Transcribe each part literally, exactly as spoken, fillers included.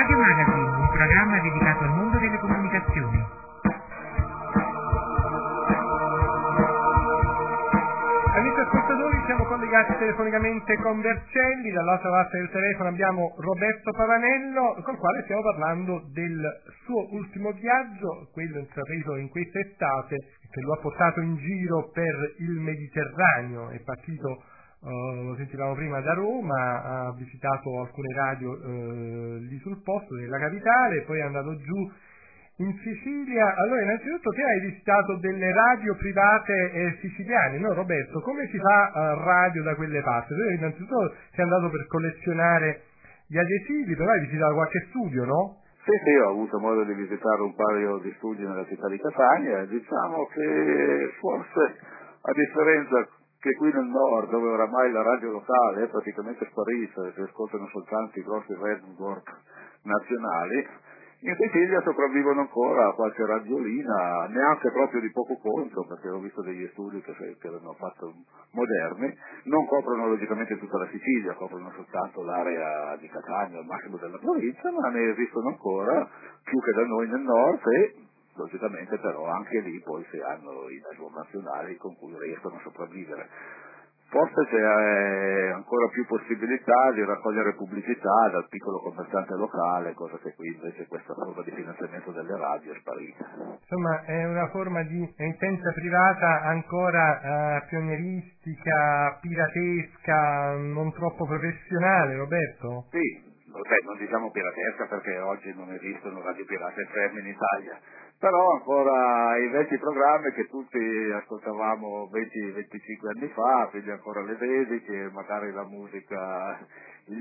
Radio Magazine, un programma dedicato al mondo delle comunicazioni. Amici ascoltatori, siamo collegati telefonicamente con Vercelli, dall'altra parte del telefono abbiamo Roberto Pavanello, col quale stiamo parlando del suo ultimo viaggio, quello intrapreso in questa estate, che lo ha portato in giro per il Mediterraneo. È partito, uh, lo sentivamo prima, da Roma, ha visitato alcune radio uh, lì sul posto della capitale, poi è andato giù in Sicilia. Allora, innanzitutto te hai visitato delle radio private eh, siciliane, no Roberto? Come si fa uh, radio da quelle parti? Tu innanzitutto sei andato per collezionare gli adesivi, però hai visitato qualche studio, no? Sì, sì, ho avuto modo di visitare un paio di studi nella città di Catania e diciamo che forse, a differenza che qui nel nord, dove oramai la radio locale è praticamente sparita e si ascoltano soltanto i grossi network nazionali, in Sicilia sopravvivono ancora qualche radiolina, neanche proprio di poco conto, perché ho visto degli studi che, che hanno fatto moderni, non coprono logicamente tutta la Sicilia, coprono soltanto l'area di Catania, al massimo della provincia, ma ne esistono ancora più che da noi nel nord e logicamente però anche lì poi si hanno i network nazionali con cui riescono a sopravvivere. Forse c'è ancora più possibilità di raccogliere pubblicità dal piccolo commerciante locale, cosa che qui invece questa forma di finanziamento delle radio è sparita. Insomma, è una forma di emittenza privata ancora uh, pionieristica, piratesca, non troppo professionale, Roberto? Sì. Beh, non diciamo piratesca perché oggi non esistono radio pirate ferme in Italia, però ancora i vecchi programmi che tutti ascoltavamo venti venticinque anni fa, quindi ancora le dediche, magari la musica il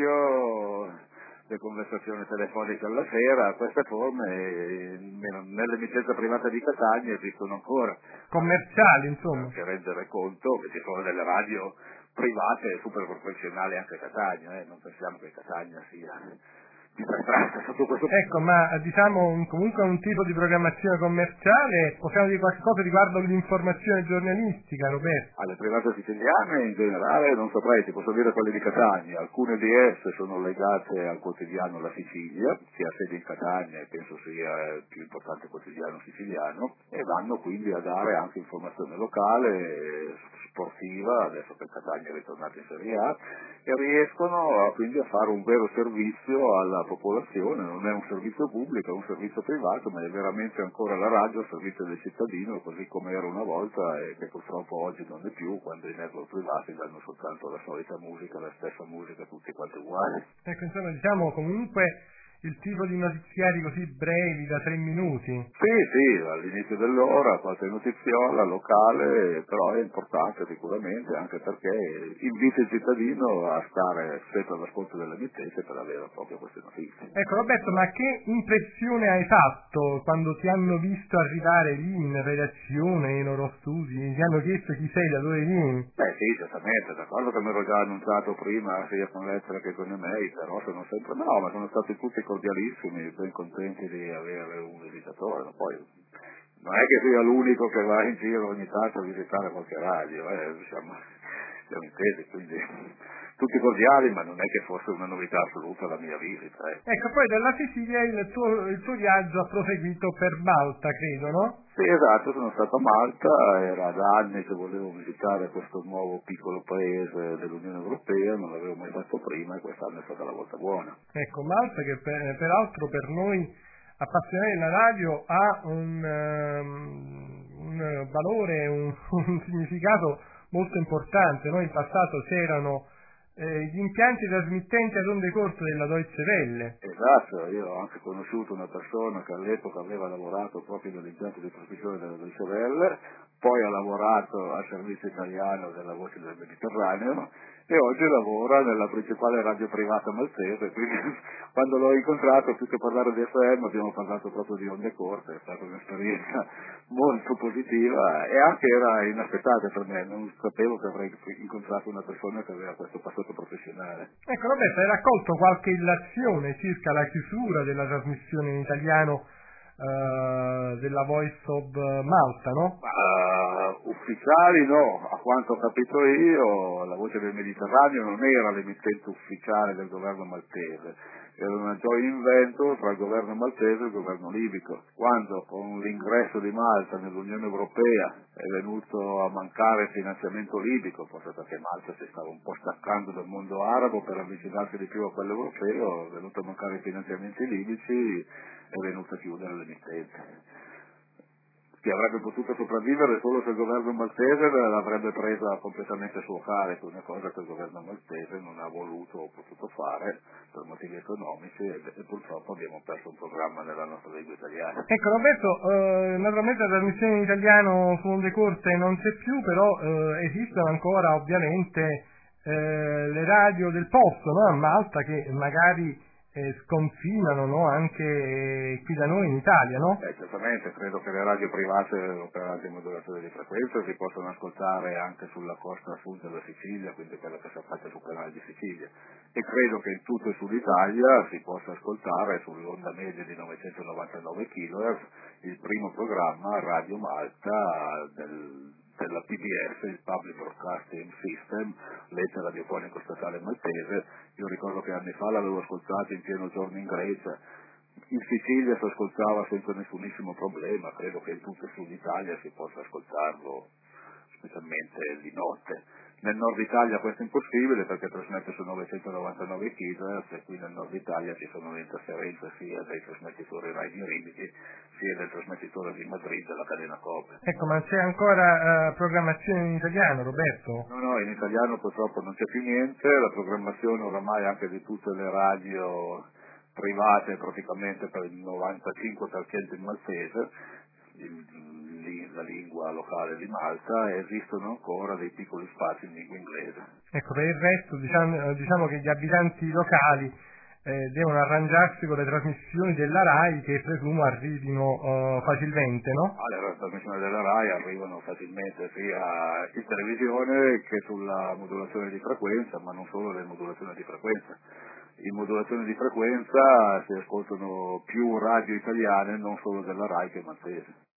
liscio, le conversazioni telefoniche alla sera, queste forme nell'emittenza privata di Catania esistono ancora. Commerciali, insomma. Anche rendere conto che ci sono delle radio private e super professionali anche a Catania, eh? Non pensiamo che Catania sia disastrata sotto questo punto. Ecco, ma diciamo un, comunque un tipo di programmazione commerciale, possiamo dire qualcosa riguardo all'informazione giornalistica, Roberto? Alle private siciliane in generale non saprei, ti posso dire quelle di Catania, alcune di esse sono legate al quotidiano La Sicilia, che ha sede in Catania e penso sia il più importante quotidiano siciliano, e vanno quindi a dare anche informazione locale, sportiva, adesso che Catania è ritornata in Serie A, e riescono a, quindi a fare un vero servizio alla popolazione. Non è un servizio pubblico, è un servizio privato, ma è veramente ancora la radio al servizio del cittadino, così come era una volta e che purtroppo oggi non è più, quando i network privati danno soltanto la solita musica, la stessa musica, tutti quanti uguali. Ecco, insomma, diciamo comunque il tipo di notiziari così brevi, da tre minuti. Sì, sì, all'inizio dell'ora, qualche notiziola locale, però è importante sicuramente, anche perché invita il cittadino a stare sempre all'ascolto delle emittenti per avere proprio queste notizie. Ecco Roberto, ma che impressione hai fatto quando ti hanno visto arrivare lì in redazione, nei loro studi, ti hanno chiesto chi sei, da dove vieni? Beh sì, certamente, d'accordo che mi ero già annunciato prima sia con lettera che con email, però sono sempre, no, ma sono stati tutti cordialissimi, ben contenti di avere un visitatore. Poi non è che sia l'unico che va in giro ogni tanto a visitare qualche radio, eh, siamo, siamo intesi, quindi tutti cordiali, ma non è che fosse una novità assoluta la mia visita. Eh. Ecco, poi dalla Sicilia il tuo, il tuo viaggio ha proseguito per Malta, credo, no? Sì, esatto, sono stato a Malta, era da anni che volevo visitare questo nuovo piccolo paese dell'Unione Europea, non l'avevo mai fatto prima e quest'anno è stata la volta buona. Ecco, Malta che per, peraltro per noi appassionati della radio ha un, um, un valore, un, un significato molto importante. Noi in passato c'erano eh, gli impianti trasmittenti ad onde corte della Deutsche Welle. Esatto, io ho anche conosciuto una persona che all'epoca aveva lavorato proprio nell'impianto di trasmissione della Deutsche Welle, poi ha lavorato al servizio italiano della Voce del Mediterraneo e oggi lavora nella principale radio privata maltese, quindi quando l'ho incontrato più che parlare di F M abbiamo parlato proprio di onde corte, è stata un'esperienza molto positiva e anche era inaspettata per me, non sapevo che avrei incontrato una persona che aveva questo passato professionale. Ecco Roberto, hai raccolto qualche illazione circa la chiusura della trasmissione in italiano uh, della Voice of Malta, no? Uh, ufficiali no, a quanto ho capito io la Voce del Mediterraneo non era l'emittente ufficiale del governo maltese, era una joint venture tra il governo maltese e il governo libico. Quando con l'ingresso di Malta nell'Unione Europea è venuto a mancare il finanziamento libico, forse perché Malta si stava un po' staccando dal mondo arabo per avvicinarsi di più a quello europeo, è venuto a mancare i finanziamenti libici, è venuto a chiudere l'emittente, che avrebbe potuto sopravvivere solo se il governo maltese l'avrebbe presa completamente a suo carico, una cosa che il governo maltese non ha voluto o potuto fare per motivi economici e, e purtroppo abbiamo perso un programma nella nostra lingua italiana. Ecco Roberto, eh, naturalmente la trasmissione in italiano su onde corte non c'è più, però eh, esistono ancora ovviamente eh, le radio del posto, no? A Malta, che magari Eh, sconfinano, no? Anche eh, qui da noi in Italia, no? Eh, certamente, credo che le radio private operanti in modulazione di frequenza si possano ascoltare anche sulla costa sud della Sicilia, quindi quella che si affaccia sul canale di Sicilia, e credo che in tutto il sud Italia si possa ascoltare sull'onda media di novecentonovantanove chilohertz il primo programma Radio Malta del della P B S, il Public Broadcasting System, l'ente radiofonico statale maltese. Io ricordo che anni fa l'avevo ascoltato in pieno giorno in Grecia, in Sicilia si ascoltava senza nessunissimo problema, credo che in tutto il sud Italia si possa ascoltarlo, specialmente di notte. Nel nord Italia questo è impossibile perché trasmette su novecentonovantanove chilohertz e qui nel nord Italia ci sono le interferenze sia dei trasmettitori Rai di Rimini sia del trasmettitore di Madrid della cadena Cope. Ecco, ma c'è ancora uh, programmazione in italiano, Roberto? No, no, in italiano purtroppo non c'è più niente, la programmazione oramai anche di tutte le radio private praticamente per il novantacinque per cento in maltese, il, la lingua locale di Malta, e esistono ancora dei piccoli spazi in lingua inglese. Ecco, per il resto diciamo, diciamo che gli abitanti locali eh, devono arrangiarsi con le trasmissioni della RAI, che presumo arrivino uh, facilmente, no? Ah, le trasmissioni della RAI arrivano facilmente sia in televisione che sulla modulazione di frequenza, ma non solo le modulazioni di frequenza. In modulazione di frequenza si ascoltano più radio italiane, non solo della RAI che maltese.